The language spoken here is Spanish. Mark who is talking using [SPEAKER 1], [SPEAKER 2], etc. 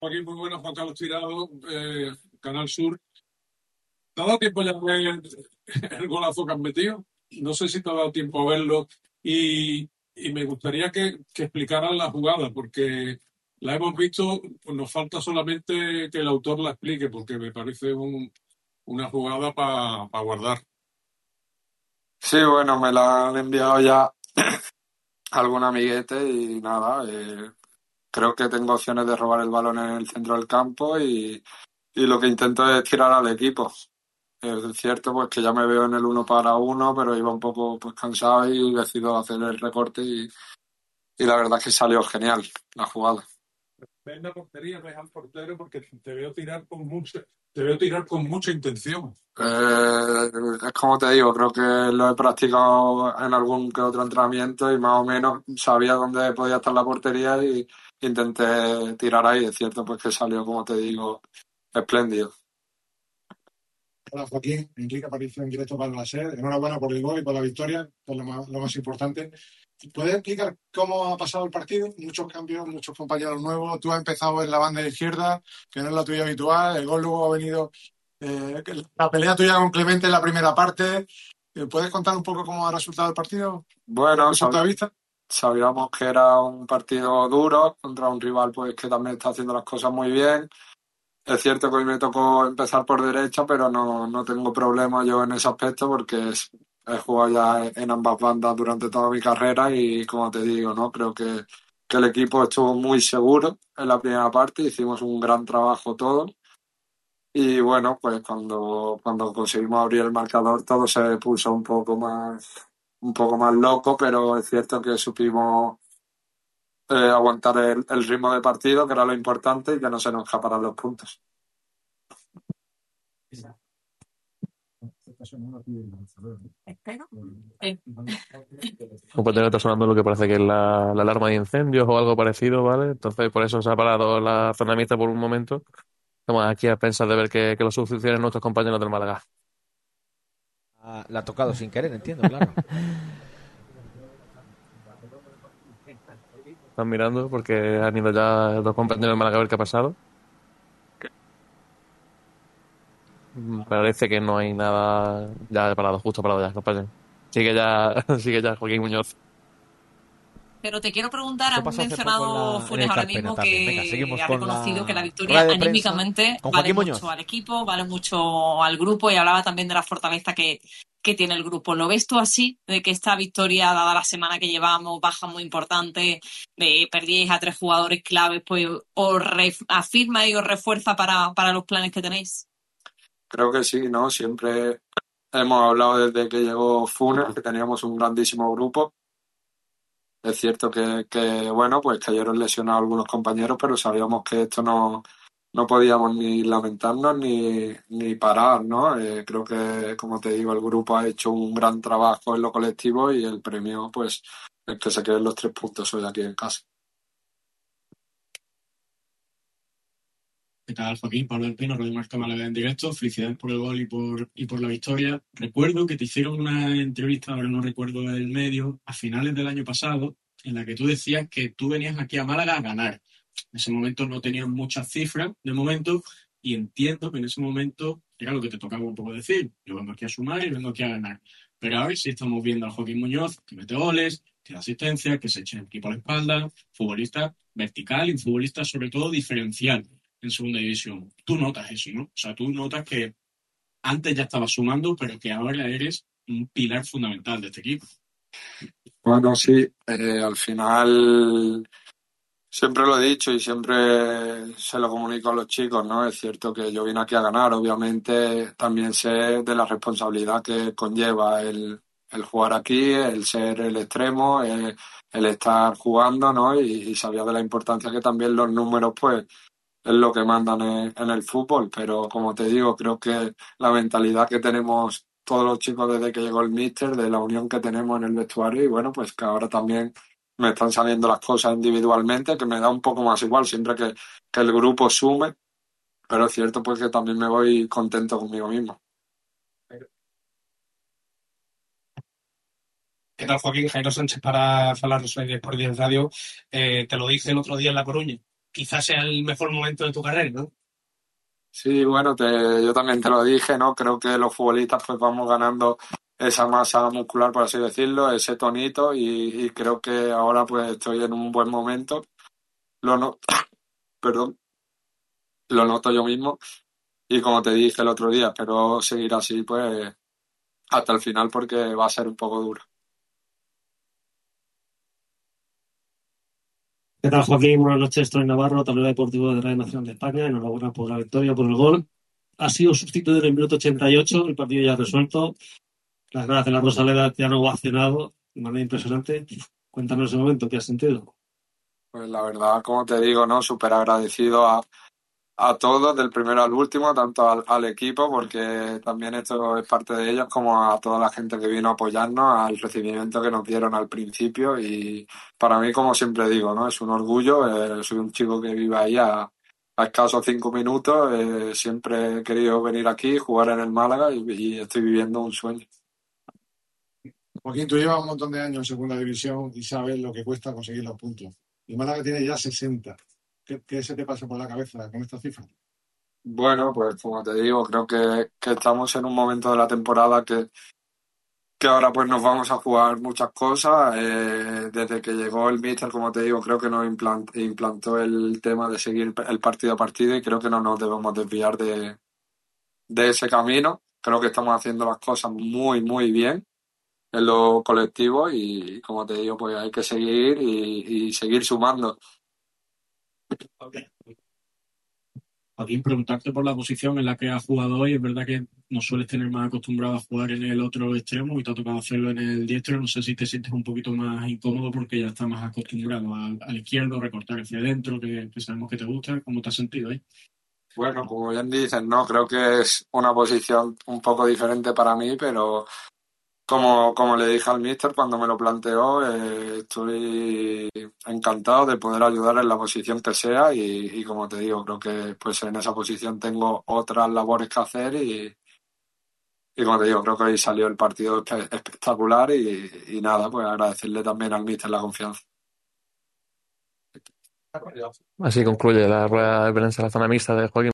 [SPEAKER 1] Joaquín, muy bueno, Juan Carlos Tirado, Canal Sur. ¿Te ha dado tiempo ya de ver el golazo que han metido? No sé si te ha dado tiempo a verlo y me gustaría que explicaran la jugada, porque la hemos visto, pues nos falta solamente que el autor la explique, porque me parece una jugada para guardar.
[SPEAKER 2] Sí, bueno, me la han enviado ya algún amiguete y nada, creo que tengo opciones de robar el balón en el centro del campo y lo que intento es tirar al equipo. Es cierto pues que ya me veo en el uno para uno, pero iba un poco pues cansado y decido hacer el recorte y la verdad es que salió genial la jugada.
[SPEAKER 1] Ven la portería, ves al portero, porque te veo tirar con mucha intención.
[SPEAKER 2] Es como te digo, creo que lo he practicado en algún que otro entrenamiento y más o menos sabía dónde podía estar la portería y intenté tirar ahí. Es cierto, pues que salió, como te digo, espléndido.
[SPEAKER 3] Hola Joaquín, Enrique Aparicio en directo para la SER. Enhorabuena por el gol y por la victoria, que es lo más importante. ¿Puedes explicar cómo ha pasado el partido? Muchos cambios, muchos compañeros nuevos. Tú has empezado en la banda izquierda, que no es la tuya habitual. El gol luego ha venido, la pelea tuya con Clemente en la primera parte. ¿Puedes contar un poco cómo ha resultado el partido? ¿Desde
[SPEAKER 2] Bueno,
[SPEAKER 3] tu punto de vista?
[SPEAKER 2] sabíamos que era un partido duro contra un rival pues que también está haciendo las cosas muy bien. Es cierto que hoy me tocó empezar por derecha, pero no tengo problema yo en ese aspecto porque he jugado ya en ambas bandas durante toda mi carrera y como te digo, ¿no? Creo que el equipo estuvo muy seguro en la primera parte, hicimos un gran trabajo todos y bueno, pues cuando conseguimos abrir el marcador todo se puso un poco más loco, pero es cierto que supimos aguantar el ritmo de partido, que era lo importante y que no se nos escaparan los puntos.
[SPEAKER 4] Espero. Sí.
[SPEAKER 5] Un portero está sonando lo que parece que es la alarma de incendios o algo parecido, ¿vale? Entonces por eso se ha parado la zona mixta por un momento. Estamos aquí a pensar de ver que lo solucionen nuestros compañeros del Málaga.
[SPEAKER 6] La ha tocado sin querer, entiendo, claro.
[SPEAKER 5] Están mirando porque han ido ya dos compañeros del Málaga a ver qué ha pasado. Parece que no hay nada ya parado, justo parado ya, compañero. Sigue ya, sigue ya Joaquín Muñoz.
[SPEAKER 4] Pero te quiero preguntar,
[SPEAKER 6] Eso
[SPEAKER 4] has
[SPEAKER 6] pasó hace poco
[SPEAKER 4] mencionado
[SPEAKER 6] en
[SPEAKER 4] Funes
[SPEAKER 6] el
[SPEAKER 4] ahora
[SPEAKER 6] Carpena
[SPEAKER 4] mismo
[SPEAKER 6] también. Venga,
[SPEAKER 4] que
[SPEAKER 6] seguimos
[SPEAKER 4] ha
[SPEAKER 6] con
[SPEAKER 4] reconocido que la
[SPEAKER 6] la
[SPEAKER 4] victoria
[SPEAKER 6] rueda de prensa
[SPEAKER 4] anímicamente
[SPEAKER 6] con
[SPEAKER 4] vale
[SPEAKER 6] Joaquín
[SPEAKER 4] mucho
[SPEAKER 6] Muñoz.
[SPEAKER 4] al equipo, vale mucho al grupo y hablaba también de la fortaleza que tiene el grupo. ¿Lo ves tú así? De que esta victoria, dada la semana que llevamos, baja muy importante, de perdíais a tres jugadores claves, pues os afirma y os refuerza para los planes que tenéis.
[SPEAKER 2] Creo que sí, ¿no? Siempre hemos hablado desde que llegó Funes, que teníamos un grandísimo grupo. Es cierto bueno, pues cayeron lesionados algunos compañeros, pero sabíamos que esto no podíamos ni lamentarnos ni parar, ¿no? Creo que, como te digo, el grupo ha hecho un gran trabajo en lo colectivo y el premio, pues, es que se queden los 3 puntos hoy aquí en casa.
[SPEAKER 7] ¿Qué tal, Joaquín? Pablo del Pino, Radio Marca Málaga en directo. Felicidades por el gol y por la victoria. Recuerdo que te hicieron una entrevista, ahora no recuerdo el medio, a finales del año pasado, en la que tú decías que tú venías aquí a Málaga a ganar. En ese momento no tenías muchas cifras de momento y entiendo que en ese momento era lo que te tocaba un poco decir. Yo vengo aquí a sumar y vengo aquí a ganar. Pero ahora sí estamos viendo a Joaquín Muñoz que mete goles, que da asistencia, que se echa el equipo a la espalda, futbolista vertical y un futbolista sobre todo diferencial en segunda división. Tú notas eso, ¿no? O sea, tú notas que antes ya estabas sumando, pero que ahora eres un pilar fundamental de este equipo.
[SPEAKER 2] Bueno, sí, al final siempre lo he dicho y siempre se lo comunico a los chicos, ¿no? Es cierto que yo vine aquí a ganar, obviamente también sé de la responsabilidad que conlleva el jugar aquí, el ser el extremo, el estar jugando, ¿no? Y sabía de la importancia que también los números, pues, es lo que mandan en el fútbol, pero como te digo, creo que la mentalidad que tenemos todos los chicos desde que llegó el míster, de la unión que tenemos en el vestuario y bueno, pues que ahora también me están saliendo las cosas individualmente, que me da un poco más igual siempre que el grupo sume, pero es cierto pues que también me voy contento conmigo mismo.
[SPEAKER 8] ¿Qué tal, Joaquín? Jairo Sánchez para Falar Rosario por 10 Radio. Te lo dije el otro día en La Coruña.
[SPEAKER 7] quizás sea el mejor momento de tu carrera, ¿no?
[SPEAKER 2] Sí, bueno, yo también te lo dije, ¿no? Creo que los futbolistas pues vamos ganando esa masa muscular, por así decirlo, ese tonito y creo que ahora pues estoy en un buen momento. Lo no, perdón, lo noto yo mismo y como te dije el otro día, espero seguir así pues hasta el final porque va a ser un poco duro.
[SPEAKER 8] ¿Qué tal, Joaquín? Buenas noches, Troy Navarro, tablero deportivo de Radio Nacional de España. Enhorabuena por la victoria, por el gol. Ha sido sustituido en el minuto 88, el partido ya resuelto. Las gradas de la Rosaleda te han ovacionado de manera impresionante. Cuéntanos ese momento, ¿qué has sentido?
[SPEAKER 2] Pues la verdad, como te digo, ¿no? Súper agradecido a todos, del primero al último, tanto al equipo, porque también esto es parte de ellos, como a toda la gente que vino a apoyarnos, al recibimiento que nos dieron al principio. Y para mí, como siempre digo, ¿no? Es un orgullo. Soy un chico que vive ahí a escasos 5 minutos. Siempre he querido venir aquí, jugar en el Málaga y estoy viviendo un sueño.
[SPEAKER 3] Joaquín, tú llevas un montón de años en segunda división y sabes lo que cuesta conseguir los puntos. Y Málaga tiene ya 60. ¿Qué se te pasa por la cabeza con esta cifra?
[SPEAKER 2] Bueno, pues como te digo, creo que estamos en un momento de la temporada que ahora pues nos vamos a jugar muchas cosas. Desde que llegó el míster, como te digo, creo que nos implantó el tema de seguir el partido a partido y creo que no nos debemos desviar de ese camino. Creo que estamos haciendo las cosas muy, muy bien en lo colectivo y como te digo, pues hay que seguir y seguir sumando.
[SPEAKER 7] Joaquín, preguntarte por la posición en la que has jugado hoy. Es verdad que no sueles tener más acostumbrado a jugar en el otro extremo y te ha tocado hacerlo en el diestro. No sé si te sientes un poquito más incómodo porque ya estás más acostumbrado al izquierdo, recortar hacia adentro, que sabemos que te gusta. ¿Cómo te has sentido ahí?
[SPEAKER 2] Bueno, como bien dices, no, creo que es una posición un poco diferente para mí, pero como le dije al míster cuando me lo planteó, estoy encantado de poder ayudar en la posición que sea y como te digo, creo que pues en esa posición tengo otras labores que hacer y como te digo, creo que hoy salió el partido espectacular y nada, pues agradecerle también al míster la confianza.
[SPEAKER 5] Así concluye la rueda de prensa de la zona mixta de Joaquín.